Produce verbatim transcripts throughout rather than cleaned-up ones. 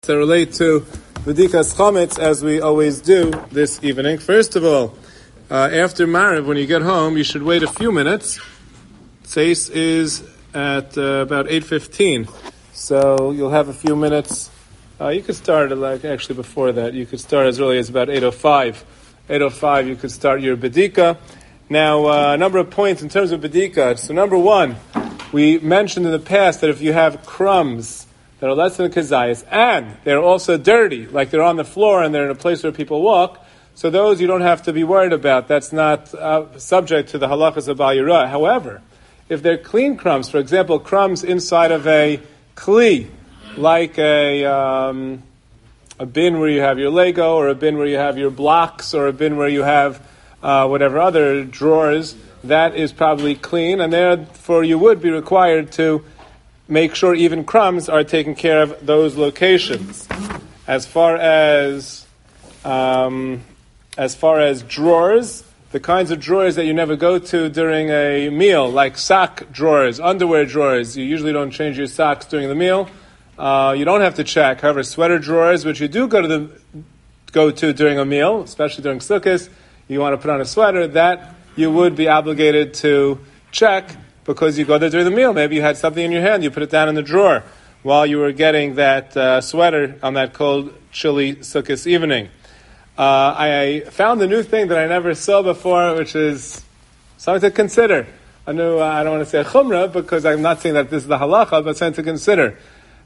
that relate to B'dikas Chametz, as we always do this evening. First of all, uh, after Mariv, when you get home, you should wait a few minutes. Seis is at uh, about eight fifteen, so you'll have a few minutes. Uh, you could start like actually before that. You could start as early as about eight oh five. eight oh five, you could start your B'dika. Now, uh, a number of points in terms of B'dika. So number one, we mentioned in the past that if you have crumbs that are less than a kazayas, and they're also dirty, like they're on the floor and they're in a place where people walk, so those you don't have to be worried about. That's not uh, subject to the halachas of Bal Yirah. However, if they're clean crumbs, for example, crumbs inside of a kli, like a um, a bin where you have your Lego, or a bin where you have your blocks, or a bin where you have uh, whatever other drawers, that is probably clean, and therefore you would be required to make sure even crumbs are taken care of those locations. As far as um, as far as drawers, the kinds of drawers that you never go to during a meal, like sock drawers, underwear drawers, you usually don't change your socks during the meal. Uh, you don't have to check. However, sweater drawers, which you do go to the go to during a meal, especially during Sukkot, you want to put on a sweater, that you would be obligated to check, because you go there during the meal. Maybe you had something in your hand, you put it down in the drawer while you were getting that uh, sweater on that cold, chilly Sukkot evening. Uh, I found a new thing that I never saw before, which is something to consider. A new, uh, I don't want to say a chumrah, because I'm not saying that this is the halacha, but something to consider.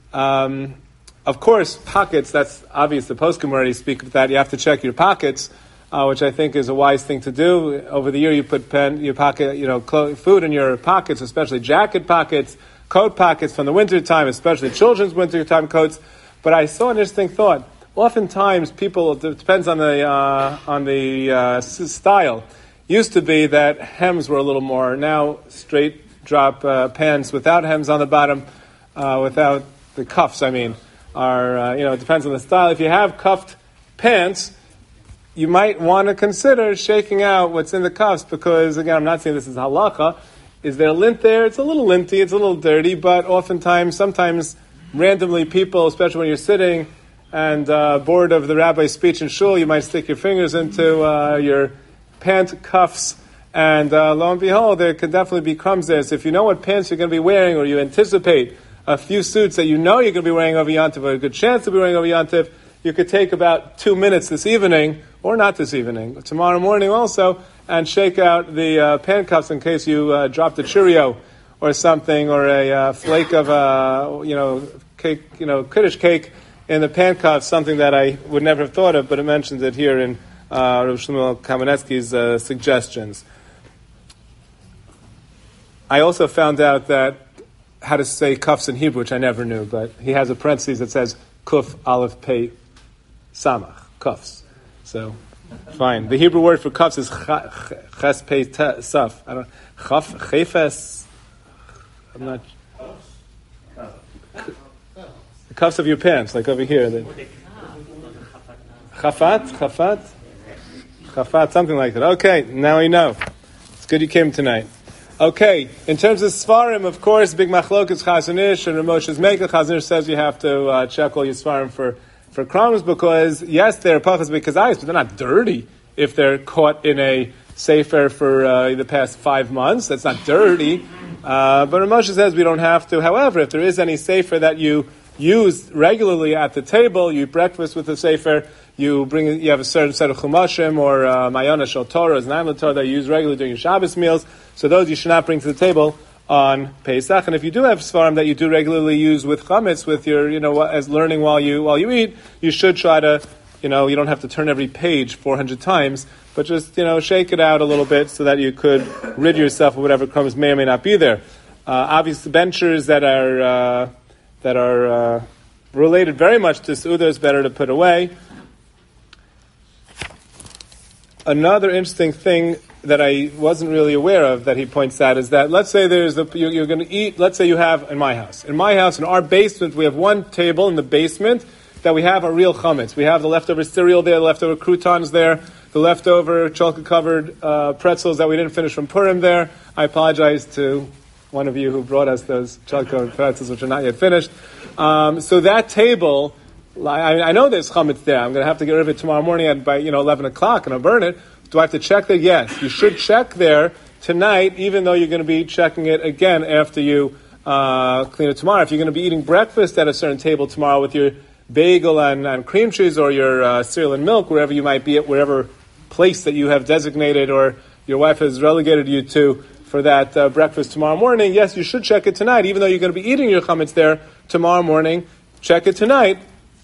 Um, of course, pockets, that's obvious. The poskim already speak of that. You have to check your pockets, Uh, which I think is a wise thing to do. Over the year, you put pen, your pocket, you know, clo- food in your pockets, especially jacket pockets, coat pockets from the winter time, especially children's winter time coats. But I saw an interesting thought. Oftentimes, people, it depends on the uh, on the uh, style. Used to be that hems were a little more. Now, straight drop uh, pants without hems on the bottom, uh, without the cuffs. I mean, are uh, you know, it depends on the style. If you have cuffed pants, you might want to consider shaking out what's in the cuffs, because, again, I'm not saying this is halacha. Is there lint there? It's a little linty, it's a little dirty, but oftentimes, sometimes, randomly people, especially when you're sitting and uh, bored of the rabbi's speech in shul, you might stick your fingers into uh, your pant cuffs, and uh, lo and behold, there could definitely be crumbs there. So if you know what pants you're going to be wearing, or you anticipate a few suits that you know you're going to be wearing over Yom Tov, or a good chance to be wearing over Yom Tov, you could take about two minutes this evening, or not this evening, tomorrow morning also, and shake out the uh, pan cuffs in case you uh, dropped a Cheerio or something, or a uh, flake of uh, you know cake, you know Kiddush cake in the pan cuffs. Something that I would never have thought of, but it mentions it here in uh, Rav Shmuel Kamenetsky's uh, suggestions. I also found out that how to say cuffs in Hebrew, which I never knew, but he has a parenthesis that says kuf aleph pei samach, cuffs. So, fine. The Hebrew word for cuffs is ches pei saf. I don't chaf chefes. I'm not. The cuffs of your pants, like over here. The, chafat, chafat, chafat, something like that. Okay, now we know. It's good you came tonight. Okay, in terms of Sfarim, of course, big machlokas Chazon Ish and Ramoshes Mekel. Chazon Ish says you have to uh, check all your Sfarim for, for crumbs, because, yes, they're pachas b'kazayis, but they're not dirty if they're caught in a sefer for uh, the past five months. That's not dirty. Uh, but Ramoshes says we don't have to. However, if there is any sefer that you use regularly at the table, you eat breakfast with the sefer, you bring, you have a certain set of chumashim or uh, mayana shel Torah, or znaim Torah that you use regularly during your Shabbos meals. So those you should not bring to the table on Pesach. And if you do have svarim that you do regularly use with chametz, with your, you know, as learning while you while you eat, you should try to, you know, you don't have to turn every page four hundred times, but just, you know, shake it out a little bit so that you could rid yourself of whatever crumbs may or may not be there. Uh, obviously, benchers that are uh, that are uh, related very much to Seudah is better to put away. Another interesting thing that I wasn't really aware of that he points out is that, let's say there's a, you're, you're going to eat, let's say you have, in my house, in my house, in our basement, we have one table in the basement that we have a real chametz. We have the leftover cereal there, the leftover croutons there, the leftover chocolate-covered uh, pretzels that we didn't finish from Purim there. I apologize to one of you who brought us those chocolate-covered pretzels, which are not yet finished. Um, so that table I, I know there's chametz there. I'm going to have to get rid of it tomorrow morning at by you know eleven o'clock, and I'll burn it. Do I have to check there? Yes, you should check there tonight, even though you're going to be checking it again after you uh, clean it tomorrow. If you're going to be eating breakfast at a certain table tomorrow with your bagel and, and cream cheese, or your uh, cereal and milk, wherever you might be at, wherever place that you have designated or your wife has relegated you to for that uh, breakfast tomorrow morning, yes, you should check it tonight, even though you're going to be eating your chametz there tomorrow morning. Check it tonight.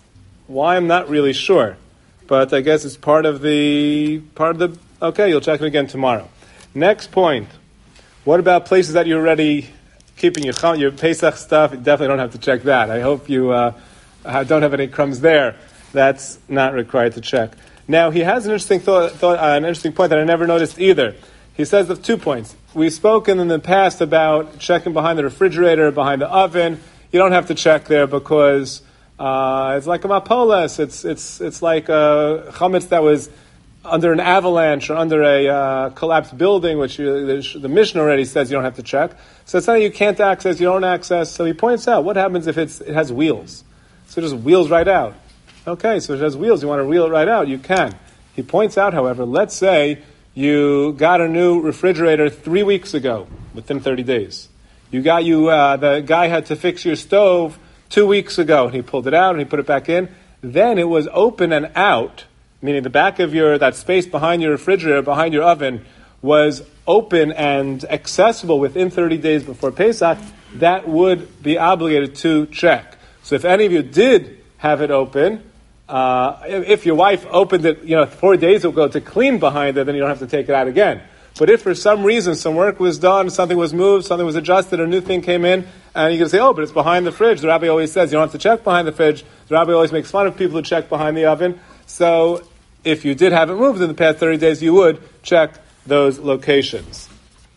Why? I'm not really sure, but I guess it's part of the part of the. Okay, you'll check it again tomorrow. Next point. What about places that you're already keeping your your Pesach stuff? You definitely don't have to check that. I hope you uh, don't have any crumbs there. That's not required to check. Now he has an interesting thought, thought uh, an interesting point that I never noticed either. He says of two points. We've spoken in the past about checking behind the refrigerator, behind the oven. You don't have to check there because uh, it's like a mapoles. It's it's it's like a chametz that was under an avalanche or under a uh, collapsed building, which you, the, the Mishnah already says you don't have to check. So it's not that you can't access, you don't access. So he points out, what happens if it's, it has wheels? So it just wheels right out. Okay, so it has wheels, you want to wheel it right out, you can. He points out, however, let's say you got a new refrigerator three weeks ago, within thirty days. You got you, uh, the guy had to fix your stove two weeks ago, and he pulled it out and he put it back in. Then it was open and out, meaning the back of your, that space behind your refrigerator, behind your oven, was open and accessible within thirty days before Pesach. That would be obligated to check. So if any of you did have it open, uh, if your wife opened it, you know, four days ago to clean behind it, then you don't have to take it out again. But if for some reason some work was done, something was moved, something was adjusted, a new thing came in, and you can say, oh, but it's behind the fridge. The rabbi always says you don't have to check behind the fridge. The rabbi always makes fun of people who check behind the oven. So if you did have it moved in the past thirty days, you would check those locations.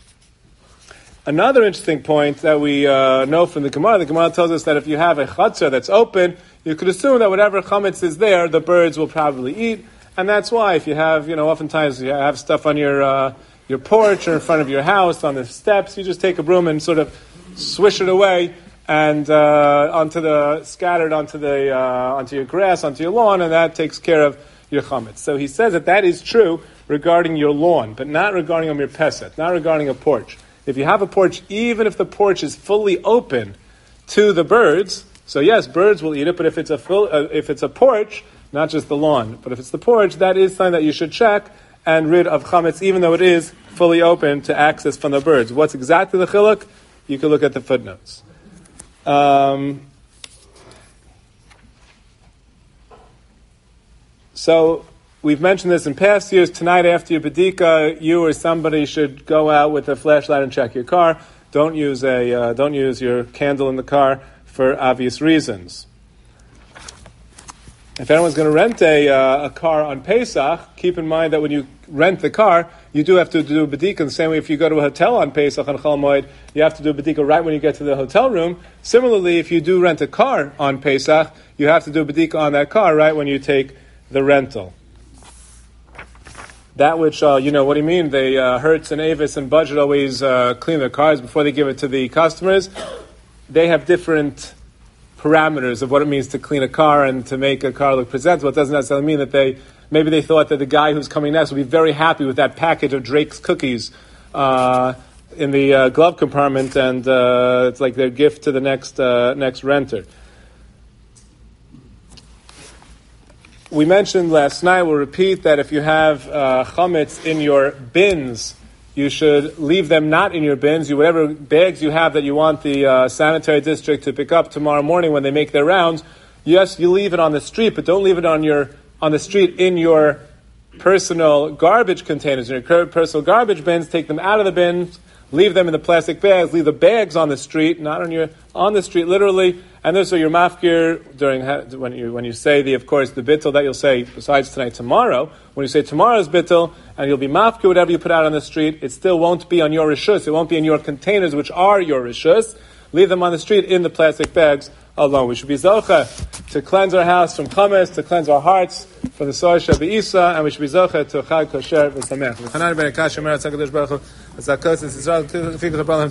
Another interesting point that we uh, know from the Gemara, the Gemara tells us that if you have a chatzar that's open, you could assume that whatever chametz is there, the birds will probably eat. And that's why if you have, you know, oftentimes you have stuff on your uh, your porch or in front of your house, on the steps, you just take a broom and sort of swish it away and uh, onto the, scattered onto the, uh, onto your grass, onto your lawn, and that takes care of your chametz. So he says that that is true regarding your lawn, but not regarding a mirpeset, not regarding a porch. If you have a porch, even if the porch is fully open to the birds, so yes, birds will eat it, but if it's a full, uh, if it's a porch, not just the lawn, but if it's the porch, that is something that you should check and rid of chametz, even though it is fully open to access from the birds. What's exactly the chiluk? You can look at the footnotes. Um, so we've mentioned this in past years. Tonight after your bedika, you or somebody should go out with a flashlight and check your car. Don't use a uh, don't use your candle in the car for obvious reasons. If anyone's going to rent a uh, a car on Pesach, keep in mind that when you rent the car, you do have to do a bedika. In the same way, if you go to a hotel on Pesach on Chol Moed, you have to do a bedika right when you get to the hotel room. Similarly, if you do rent a car on Pesach, you have to do a bedika on that car right when you take the rental. That which, uh, you know, what do you mean? They, uh, Hertz and Avis and Budget always uh, clean their cars before they give it to the customers. They have different parameters of what it means to clean a car and to make a car look presentable. It doesn't necessarily mean that they, maybe they thought that the guy who's coming next will be very happy with that package of Drake's cookies uh, in the uh, glove compartment, and uh, it's like their gift to the next uh, next renter. We mentioned last night, we'll repeat, that if you have uh, chametz in your bins, you should leave them not in your bins. You, whatever bags you have that you want the uh, sanitary district to pick up tomorrow morning when they make their rounds, yes, you leave it on the street, but don't leave it on your on the street in your personal garbage containers, in your personal garbage bins. Take them out of the bins, leave them in the plastic bags, leave the bags on the street, not on your on the street, literally. And this, so your mafkir during when you when you say the of course the bittul that you'll say besides tonight tomorrow. When you say tomorrow's bittul and you'll be mafkir whatever you put out on the street, it still won't be on your rishus. It won't be in your containers, which are your rishus. Leave them on the street in the plastic bags alone. We should be zocha to cleanse our house from chametz, to cleanse our hearts from the soy shebeisa, and we should be zocha to chag kosher v'samech.